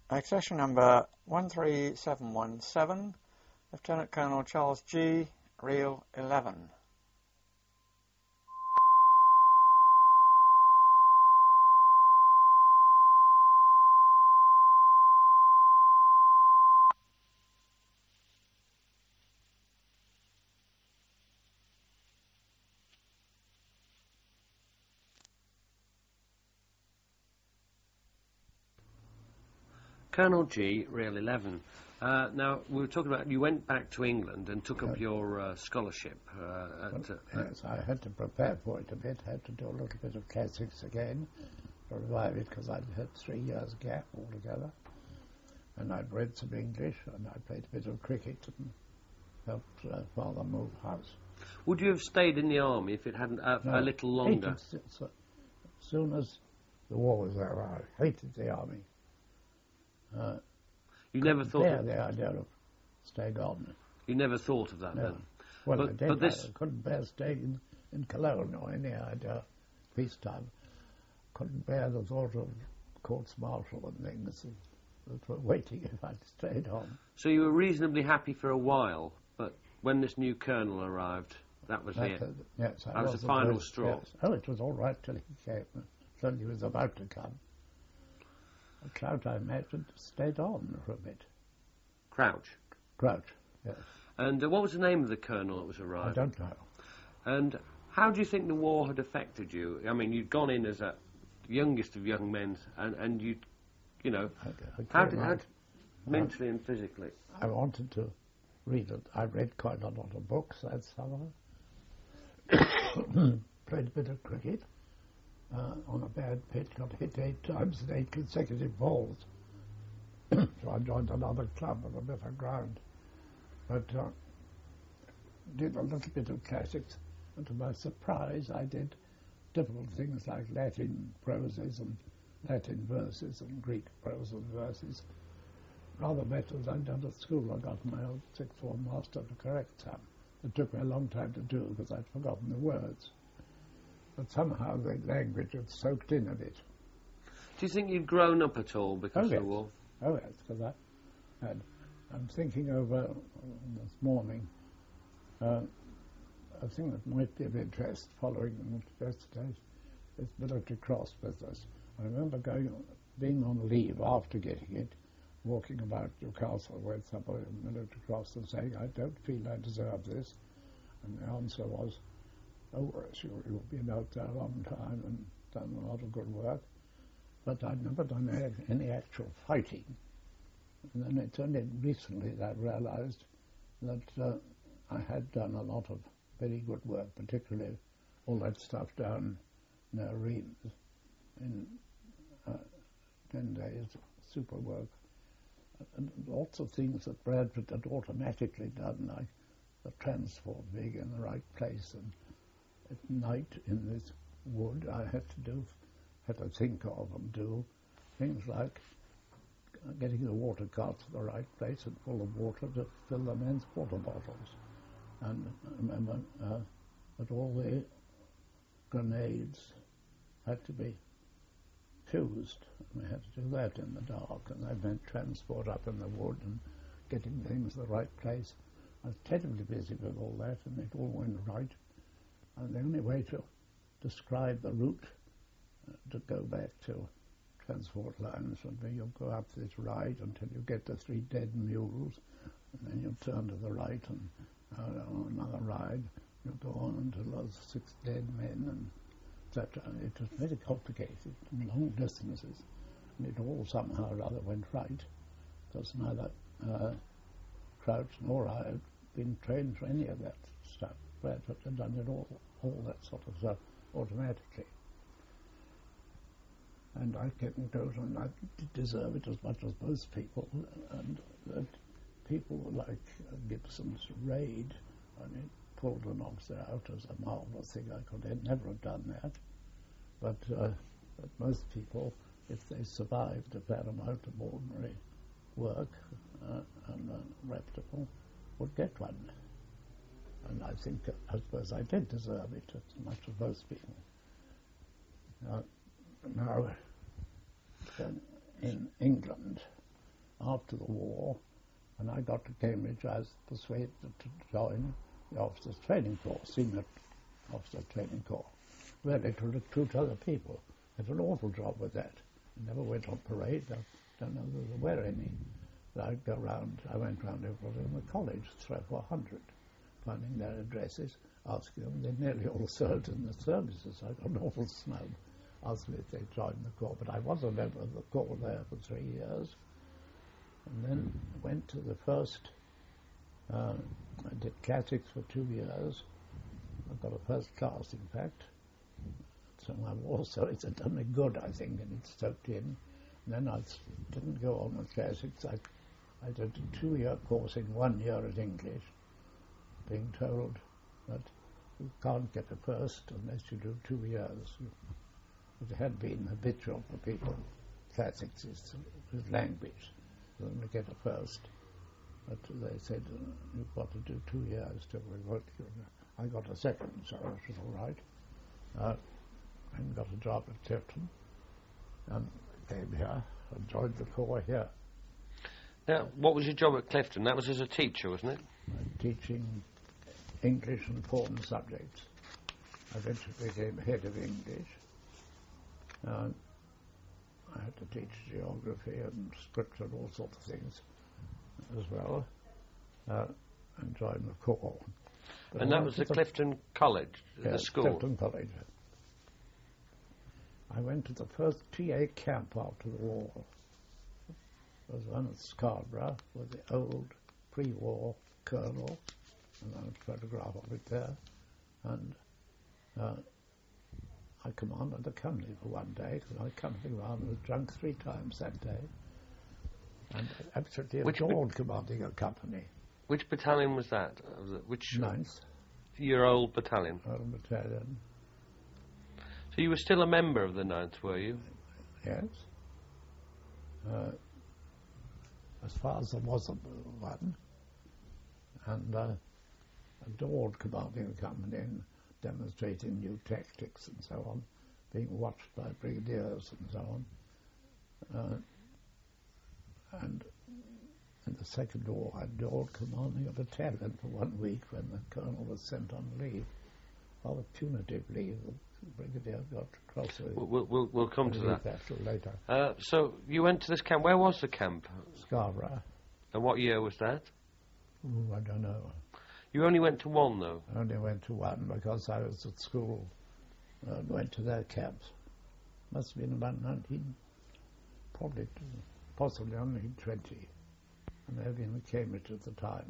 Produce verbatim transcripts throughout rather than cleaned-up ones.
Accession number one three seven one seven, Lieutenant Colonel Charles G., Real eleven. Colonel G., Real eleven. Uh, now, we were talking about, you went back to England and took up your uh, scholarship. Uh, at, uh, well, yes, I had to prepare for it a bit, had to do a little bit of classics again to revive it, because I'd had three years gap altogether. And I'd read some English, and I played a bit of cricket and helped uh, father move house. Would you have stayed in the army if it hadn't, uh, no, a little longer? Hated, so, as soon as the war was over, I hated the army. Uh, you never thought bear of the idea of staying on. You never thought of that no. then? Well, but, I did. But this... I couldn't bear staying in, in Cologne or any idea peacetime. Couldn't bear the thought of courts martial and things that were waiting if I'd stayed on. So you were reasonably happy for a while, but when this new colonel arrived, that was that, it? Uh, yes, that was the final first, straw. Yes. Oh, it was all right till he came, till he was about to come. Crouch, I imagined, stayed on for a bit. Crouch? Crouch, yes. And uh, what was the name of the colonel that was arriving? I don't know. And how do you think the war had affected you? I mean, you'd gone in as a youngest of young men, and, and you, you know, I, I how did, how, mentally and physically? I wanted to read it. I read quite a lot of books that summer. Played a bit of cricket. Uh, on a bad pitch, got hit eight times in eight consecutive balls. So I joined another club on a better ground. But uh, did a little bit of classics, and to my surprise I did difficult things like Latin proses and Latin verses and Greek prose and verses. Rather better than I'd done at school. I got my old sixth form master to correct some. It took me a long time to do because I'd forgotten the words. But somehow the language had soaked in a bit. Do you think you'd grown up at all because oh, of yes. the war? Oh, yes, because I had. I'm thinking over this morning uh, a thing that might be of interest following the university is military cross business. I remember going, being on leave after getting it, walking about Newcastle with somebody in military cross and saying, I don't feel I deserve this. And the answer was, oh, sure, you've been out there a long time and done a lot of good work, but I'd never done any, any actual fighting. And then it's only recently that I realized that uh, I had done a lot of very good work, particularly all that stuff down near Reims in uh, ten days, super work. And lots of things that Bradford had automatically done, like the transport being in the right place, and at night in this wood I had to do, had to think of and do things like getting the water cart to the right place and full of water to fill the men's water bottles. And I remember uh, that all the grenades had to be fused. And we had to do that in the dark, and that meant transport up in the wood and getting things to the right place. I was terribly busy with all that, and it all went right. And the only way to describe the route uh, to go back to transport lines would be you'll go up this ride until you get to Three Dead Mules, and then you'll turn to the right and uh, on another ride. You'll go on until there's six dead men, and et cetera. It was very complicated, long distances, and it all somehow or other went right, because neither uh, Crouch nor I had been trained for any of that stuff. Bradford had done it all, all that sort of stuff automatically. And I couldn't go to, and I deserve it as much as most people. And that people like uh, Gibson's raid, I mean, pulled an officer out as a marvelous thing. I could have never have done that. But, uh, but most people, if they survived a fair amount of ordinary work uh, and uh, reputable, would get one. And I think, I suppose I did deserve it as much as most people. Uh, now, in England, after the war, when I got to Cambridge, I was persuaded to join the Officers' Training Corps, Senior Officers' Training Corps, really to recruit other people. I had an awful job with that. I never went on parade. I don't know if there were any. But I'd go round, I went round everybody in the college, three or four hundred, finding their addresses, asking them. They nearly all served in the services. I got an awful snub, asking if they joined the Corps. But I was a member of the Corps there for three years. And then went to the first, uh, I did classics for two years. I got a first class, in fact. So my war service had done me good, I think, and it soaked in. And then I didn't go on with classics. I, I did a two-year course in one year at English, being told that you can't get a first unless you do two years. It had been habitual for people. Classics is, is language. You only get a first. But they said, uh, you've got to do two years to revert you. I got a second, so it was all right. Uh, and got a job at Clifton, and came here and joined the Corps here. Now, what was your job at Clifton? That was as a teacher, wasn't it? I'm teaching English and foreign subjects. I eventually became head of English. Uh, I had to teach geography and scripture and all sorts of things as well, uh, and joined the Corps. But and I that was went the to Clifton College, yes, the school? Clifton College. I went to the first T A camp after the war. There was one at Scarborough with the old pre-war colonel, and I have a photograph of it there. And uh, I commanded the company for one day, because my company commander was drunk three times that day. And I absolutely Which adored commanding a company. Which battalion was that? Uh, the- Which Ninth, your old battalion? Royal Battalion, So you were still a member of the Ninth, were you? yes. Uh, as far as there was a one, and uh, adored commanding a company and demonstrating new tactics and so on, being watched by brigadiers and so on. Uh, and in the Second War, I adored commanding a battalion for one week when the colonel was sent on leave, rather punitive leave. The brigadier got cross with it. We'll, we'll, we'll come to that. that later. Uh, so you went to this camp. Where was the camp? Scarborough. And what year was that? Ooh, I don't know. You only went to one, though? I only went to one because I was at school uh, and went to their camps. Must have been about nineteen, probably, possibly only twenty. And they had been in Cambridge at the time.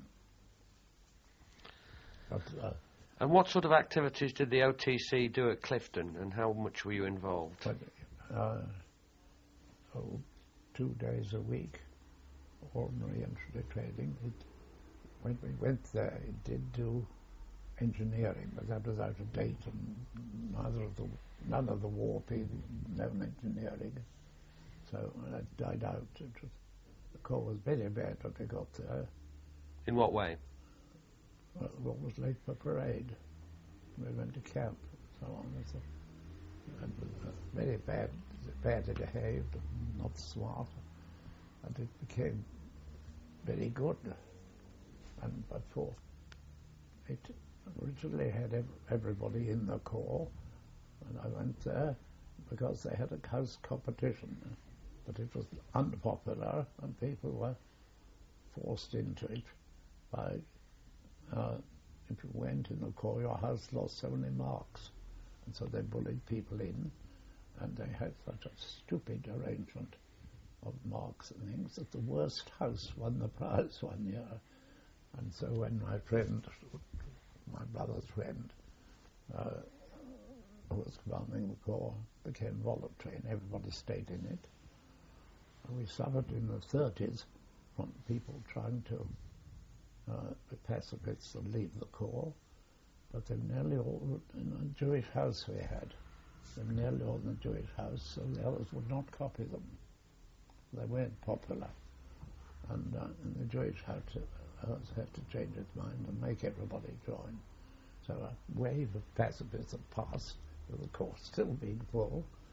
But, uh, And what sort of activities did the O T C do at Clifton, and how much were you involved? but, uh, oh, two days a week, ordinary infantry training. It, when we went there, it did do engineering, but that was out of date, and neither of the, none of the war people known engineering. So that died out. It was, the Corps was very bad when they got there. In what way? Well, the Corps was late for parade. We went to camp and so on. It was, a, it was a very bad, badly behaved, not smart, and it became very good. And before, it originally had ev everybody in the Corps, and I went there because they had a house competition, but it was unpopular, and people were forced into it by, uh, if you went in the Corps, your house lost so many marks, and so they bullied people in, and they had such a stupid arrangement of marks and things that the worst house won the prize one year. And so when my friend, my brother's friend, uh, who was commanding the Corps, became voluntary and everybody stayed in it, and we suffered in the thirties from people trying to uh, be pacifists and leave the Corps, but they were nearly all in a Jewish house we had. They were nearly all in the Jewish house, so the others would not copy them. They weren't popular. And, uh, and the Jewish house had to change its mind and make everybody join. So a wave of pacifism passed, with the Corps still being full.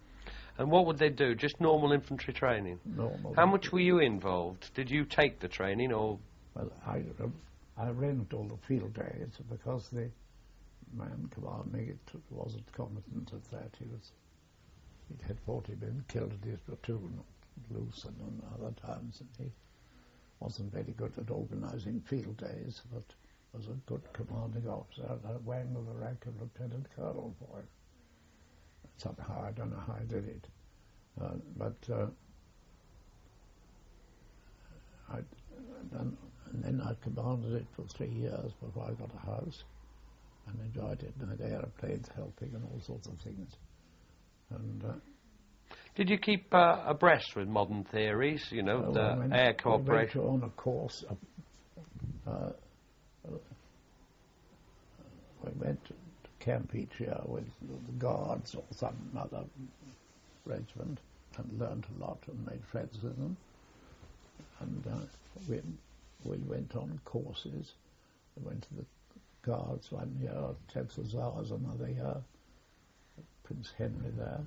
And what would they do? Just normal infantry training? Normal. How much were you involved? Did you take the training, or...? Well, I, I arranged all the field days because the man commanding it wasn't competent at that. He was, he'd had forty men killed in his platoon, Lucerne and other times, and he wasn't very good at organising field days, but was a good commanding officer, and I wangled the rank of lieutenant colonel for him. Somehow, I don't know how I did it, uh, but uh, I'd done, and then I commanded it for three years before I got a house, and enjoyed it, and had aeroplanes helping and all sorts of things. And uh, did you keep uh, abreast with modern theories, you know, well, the went, air cooperation? We went on a course. Uh, uh, we went to camp each year with the Guards or some other regiment and learned a lot and made friends with them. And uh, we, we went on courses. We went to the Guards one year, tenth Hussars another year, Prince Henry there.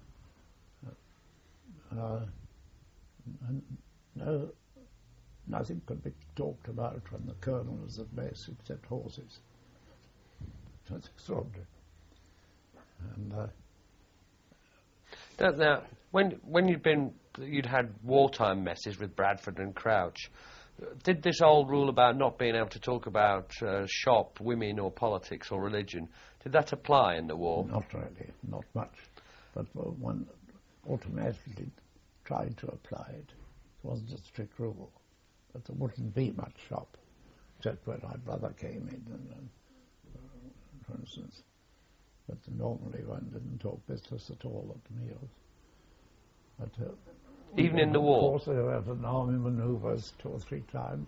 Uh, and no, nothing could be talked about when the colonel was at base except horses. It was extraordinary. And uh, now, now, when when you'd been, you'd had wartime messes with Bradford and Crouch. Did this old rule about not being able to talk about uh, shop, women, or politics or religion, did that apply in the war? Not really, not much. But one automatically tried to apply it. It wasn't a strict rule. But there wouldn't be much shop, except when my brother came in, and, and, uh, for instance. But normally one didn't talk business at all at the meals. But, uh, Even in the war? Of course, I went on army manoeuvres two or three times.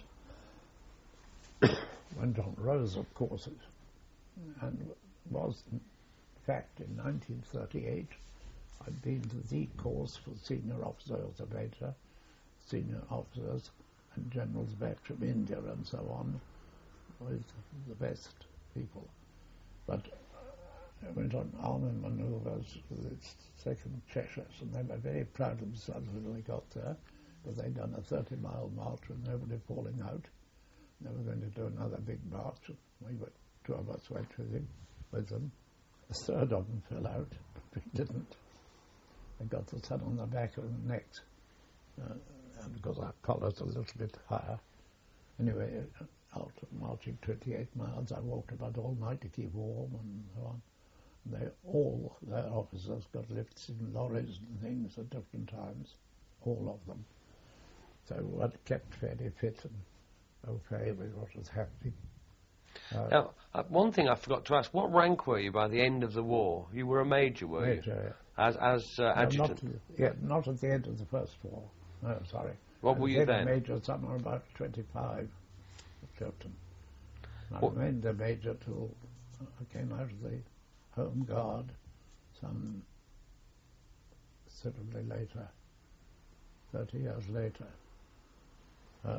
Went on rows of courses. And was, in fact, in nineteen thirty-eight, I'd been to the course for senior officers of major, senior officers, and generals back from India and so on, with the best people. But I went on army manoeuvres with the second Cheshires, and they were very proud of themselves when they got there, because they'd done a thirty-mile march with nobody falling out. They were going to do another big march. We were, two of us went with him, with them. The third of them fell out, but we didn't. They got the sun on the back of the necks, uh, and because our collars are a little bit higher. Anyway, after marching twenty-eight miles, I walked about all night to keep warm and so on. And they all, their officers got lifts in lorries and things at different times, all of them. So we kept fairly fit and okay with what was happening. Uh, now, uh, one thing I forgot to ask, what rank were you by the end of the war? You were a major, were major, you? Yeah. As, as uh, no, adjutant? Not, yeah, not at the end of the first war. No, sorry. What I were you then? Major somewhere about twenty-five at Chiltern. I What? remained a major till I came out of the Home Guard some considerably later, thirty years later. Uh,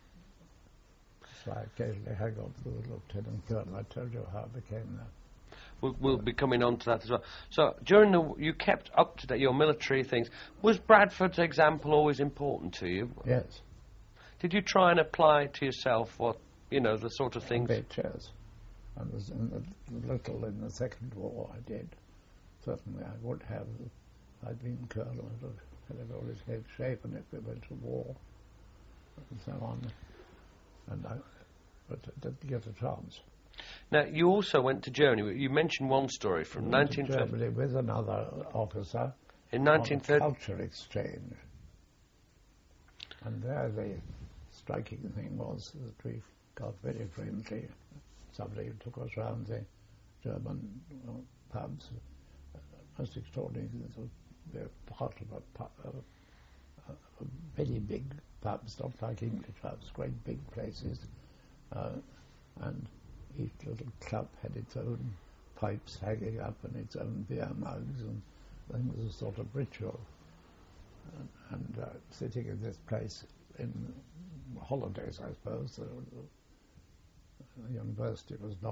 so I occasionally hang on to the Lieutenant Colonel. I told you how I became that. We'll, we'll be coming on to that as well. So during the, you kept up to date your military things. Was Bradford's example always important to you? Yes. Did you try and apply to yourself what, you know, the sort of things? I bet, yes. I was in the little in the Second War, I did. Certainly I would have, if I'd been colonel, I'd have had all his head shaven if we went to war, and so on. And I, but I didn't get a chance. Now, you also went to Germany. You mentioned one story from nineteen thirty. Germany with another officer In nineteen thirty. on a culture exchange. And there the striking thing was that we got very friendly. Somebody took us round the German uh, pubs. Uh, most extraordinary, we were part of a, pub, uh, a very big pubs, not like English pubs, great big places. Uh, and each little club had its own pipes hanging up and its own beer mugs, and then was a sort of ritual. And, and uh, sitting in this place in holidays, I suppose, the, the university was not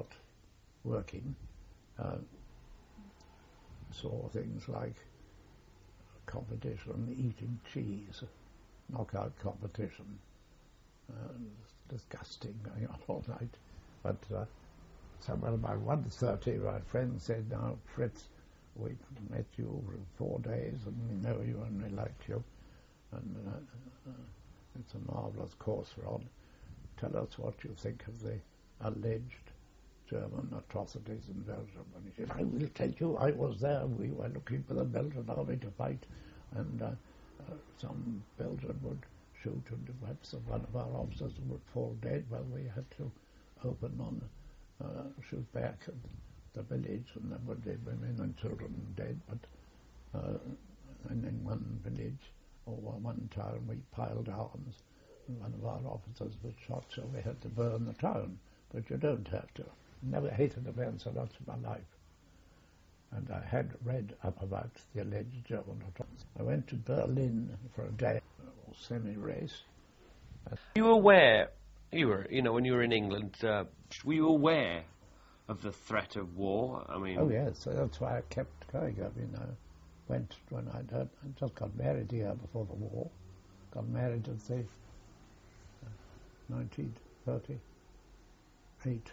working, uh, saw things like competition, eating cheese, knockout competition. Uh, disgusting, going on all night. But uh, somewhere about one thirty, my friend said, "Now, Fritz, we've met you for four days and we know you and we like you. And uh, uh, it's a marvellous course we're on. Tell us what you think of the alleged German atrocities in Belgium." And he said, "I will tell you, I was there. We were looking for the Belgian army to fight. And uh, uh, some Belgian would shoot and perhaps one of our officers would fall dead. Well, we had to open on, uh, shoot back at the village, and there would be women and children dead. But uh, and in one village or one town we piled arms, and one of our officers was shot, so we had to burn the town. But you don't have to. Never hated a man so much in my life. And I had read up about the alleged German atrocities. I went to Berlin for a day, or semi-race. You were aware, you were, you know, when you were in England, uh, were you aware of the threat of war? I mean... Oh, yes, so that's why I kept going. I mean, I went when I'd, I just got married here before the war. Got married at the uh, nineteen thirty-eight.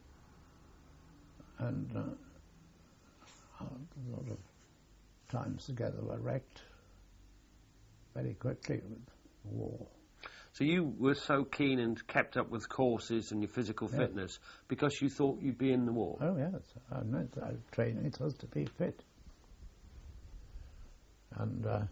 And uh, a lot of times together were wrecked very quickly with war. So you were so keen and kept up with courses and your physical yes. fitness because you thought you'd be in the war? Oh, yes. I meant I training it was to be fit. And uh,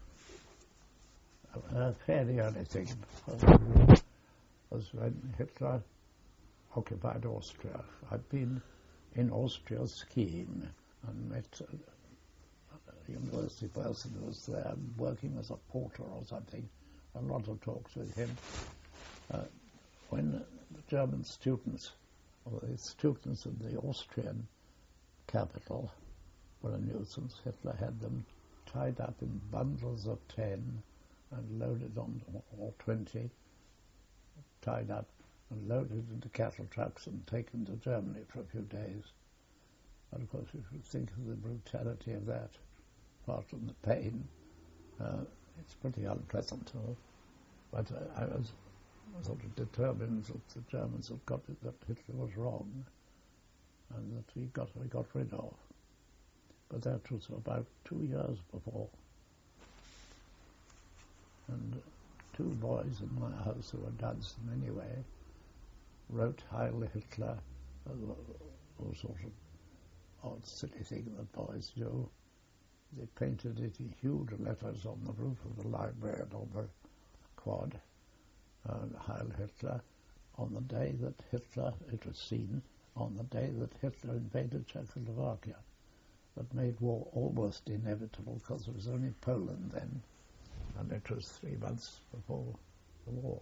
a fairly early thing was when Hitler occupied Austria. I'd been in Austria skiing and met a university person who was there working as a porter or something. A lot of talks with him. Uh, when the German students, or the students in the Austrian capital, were a nuisance, Hitler had them tied up in bundles of ten and loaded on, or twenty, tied up and loaded into cattle trucks and taken to Germany for a few days. And of course, if you think of the brutality of that, apart from the pain, uh, it's pretty unpleasant. But uh, I was sort of determined that the Germans had got it, that Hitler was wrong, and that he got he got rid of. But that was about two years before. And two boys in my house who were duds in any way wrote Heil Hitler, uh, all sort of odd, silly thing that boys do. They painted it in huge letters on the roof of the library and on the quad, uh, Heil Hitler, on the day that Hitler, it was seen, on the day that Hitler invaded Czechoslovakia. That made war almost inevitable because it was only Poland then, and it was three months before the war.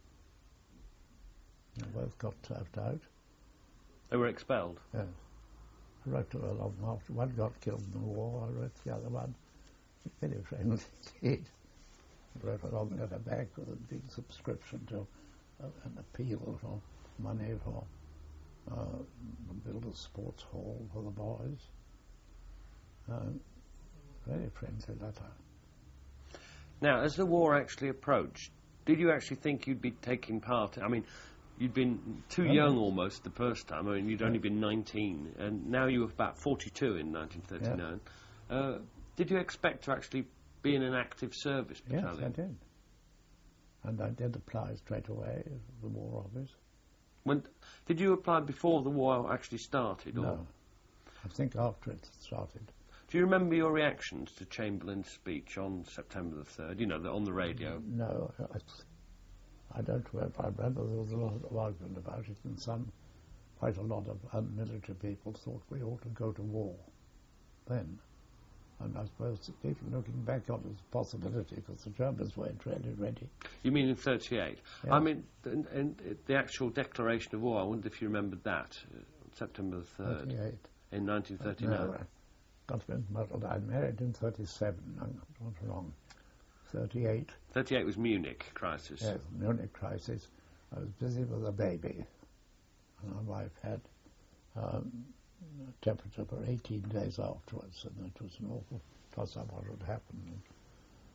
They both got turfed out. They were expelled? Yes. I wrote to her long after. One got killed in the war, I wrote the other one. Very friendly indeed. I wrote a long letter back with a big subscription to uh, an appeal for money for uh, build a sports hall for the boys. Um, very friendly letter. Now, as the war actually approached, did you actually think you'd be taking part? I mean, you'd been too oh, young yes. almost the first time. I mean, you'd yes. only been nineteen, and now you were about forty-two in nineteen thirty-nine. Yes. Uh, did you expect to actually be in an active service battalion? Yes, I did. And I did apply straight away at the War Office. When did you apply before the war actually started? Or? No, I think after it started. Do you remember your reactions to Chamberlain's speech on September the third, you know, the, on the radio? No, I, I don't remember. I remember there was a lot of argument about it, and some, quite a lot of unmilitary people thought we ought to go to war then. And I suppose even looking back on it as a possibility, because the Germans weren't really ready. You mean in thirty-eight? Yes. I mean, in, in, the actual declaration of war, I wonder if you remembered that, uh, September the third. thirty-eight. In nineteen thirty-nine. No, got to be muddled. I married in thirty-seven, I'm not wrong. thirty-eight. thirty-eight was Munich crisis. Yes, Munich crisis. I was busy with a baby, and my wife had um, a temperature for eighteen days afterwards, and it was an awful toss-up what had happened.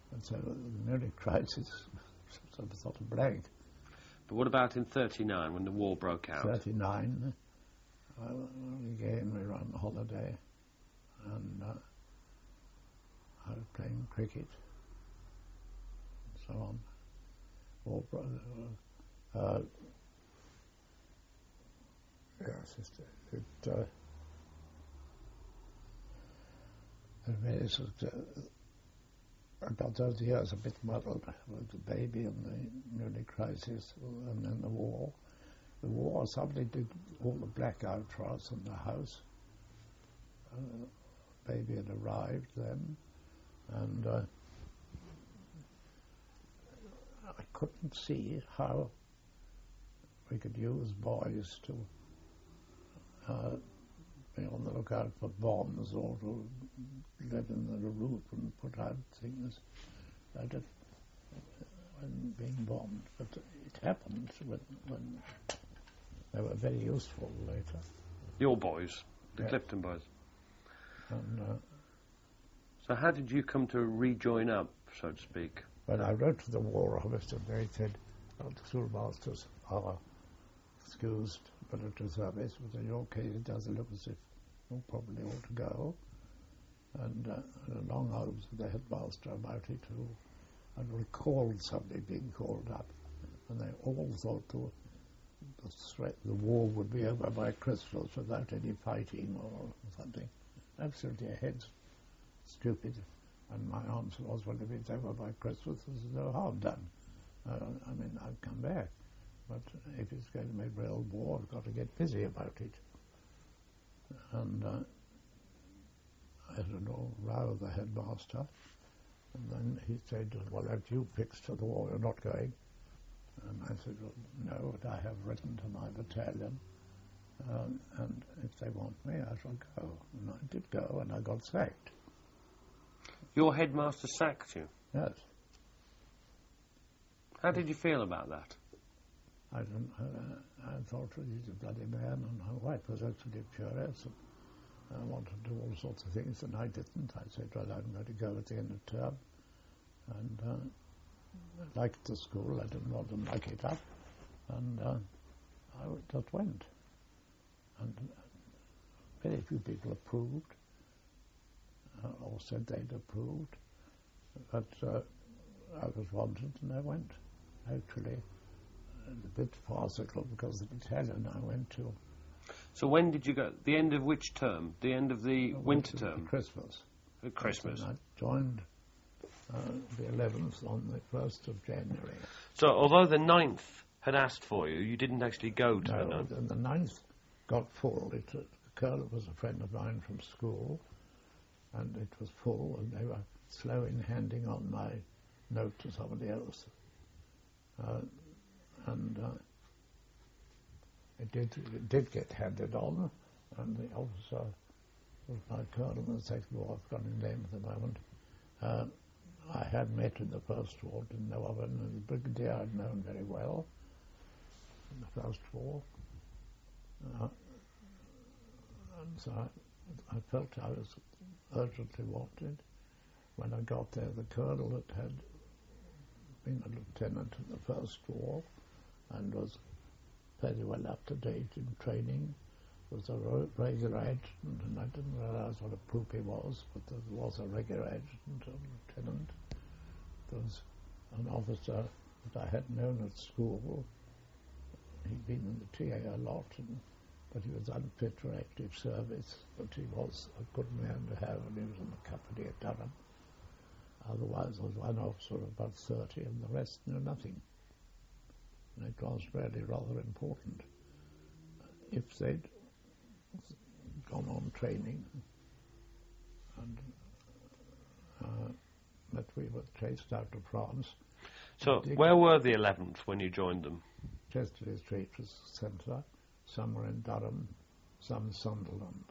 And so the Munich crisis sort of, sort of blank. But what about in thirty-nine, when the war broke out? thirty-nine, well, again we were on holiday, and uh, I was playing cricket, and so on. War bro- uh, uh, yes, it, it uh, it really sort of, uh, I got those years a bit muddled with the baby and the Munich crisis and then the war. The war, somebody did all the blackout for us in the house. Uh, baby had arrived then, and uh, I couldn't see how we could use boys to uh, be on the lookout for bombs or to live in the roof and put out things that it wasn't being bombed. But it happened when, when they were very useful later. Your boys, the Yes. Clifton boys. And uh, So how did you come to rejoin up, so to speak? when I wrote to the War Office, they said, oh, the schoolmasters are excused military service, but in your case it doesn't look as if you probably ought to go. And uh, and a long argument with the headmaster about it, who had recalled somebody being called up, and they all thought the, the, threat, the war would be over by Christmas without any fighting or something. Absolutely heads stupid. And my answer was, well, if it's over by Christmas, there's no harm done. Uh, I mean, I've come back. But if it's going to make real war, I've got to get busy about it. And uh, I had a little row with the headmaster. And then he said, well, have you fixed for the war? You're not going. And I said, well, no, but I have written to my battalion. Um, and if they want me, I shall go. And I did go, and I got sacked. Your headmaster sacked you? Yes. How did you feel about that? I, don't, uh, I thought well, he's a bloody man, and my wife was actually furious, and I wanted to do all sorts of things, and I didn't. I said, well, I'm going to go at the end of term, and uh, I liked the school. I didn't want to muck it up, and uh, I just went. And very few people approved, uh, or said they'd approved, but uh, I was wanted, and I went. Actually, a bit farcical because the battalion I went to. So when did you go? The end of which term? The end of the uh, winter to term? Christmas. At Christmas. And I joined uh, the eleventh on the first of January. So although the ninth had asked for you, you didn't actually go to the No, ninth? and the ninth got full. It, uh, the colonel was a friend of mine from school, and it was full, and they were slow in handing on my note to somebody else. Uh, and uh, it did it did get handed on, and the officer was my colonel in the second war. I've got his name at the moment. Uh, I had met in the first war, didn't know of him, and the brigadier I'd known very well in the first war. Uh, and so I, I felt I was urgently wanted. When I got there, the colonel that had been a lieutenant in the first war and was very well up to date in training, was a regular adjutant, and I didn't realize what a poop he was, but there was a regular adjutant, a lieutenant. There was an officer that I had known at school. He'd been in the T A a lot, and, but he was unfit for active service, but he was a good man to have, and he was in the company at Durham. Otherwise, there was one officer of about thirty, and the rest knew nothing. And it was really rather important. If they'd gone on training, and uh, that we were chased out of France. So where were the eleventh when you joined them? Chesterfield Street was the centre. Some were in Durham, some Sunderland.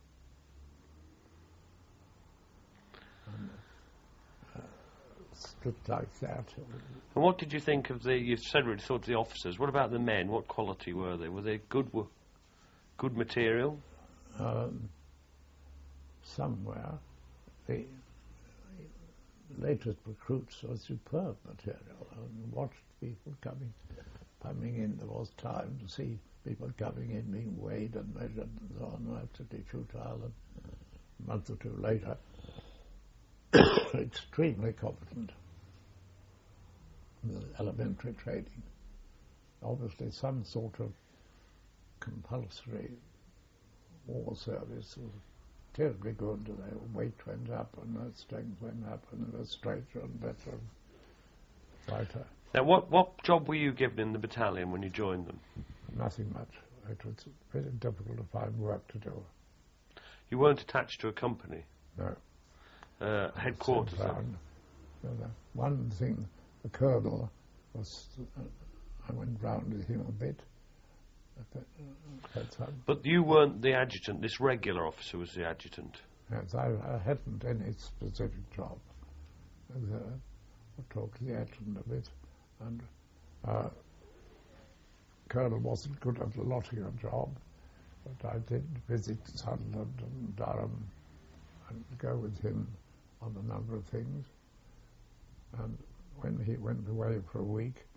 And, stripped like that. And what did you think of the, you said we thought of the officers, what about the men? What quality were they? Were they good good material? Um, somewhere. The, latest recruits were superb material. I watched people coming, coming in. There was time to see people coming in, being weighed and measured and so on, absolutely futile. And a month or two later, extremely competent. The elementary training. Obviously, some sort of compulsory war service was terribly good. Their weight went up and their strength went up and they were straighter and better and brighter. Now, what, what job were you given in the battalion when you joined them? Nothing much. It was very difficult to find work to do. You weren't attached to a company? No. Uh, headquarters? Round. One thing, the colonel was, uh, I went round with him a bit. But you weren't the adjutant, this regular officer was the adjutant? Yes, I, I hadn't any specific job. Uh, I talked to the adjutant a bit, and uh, Colonel wasn't good at allotting a job, but I did visit Sunderland and Durham and go with him on a number of things. And when he went away for a week,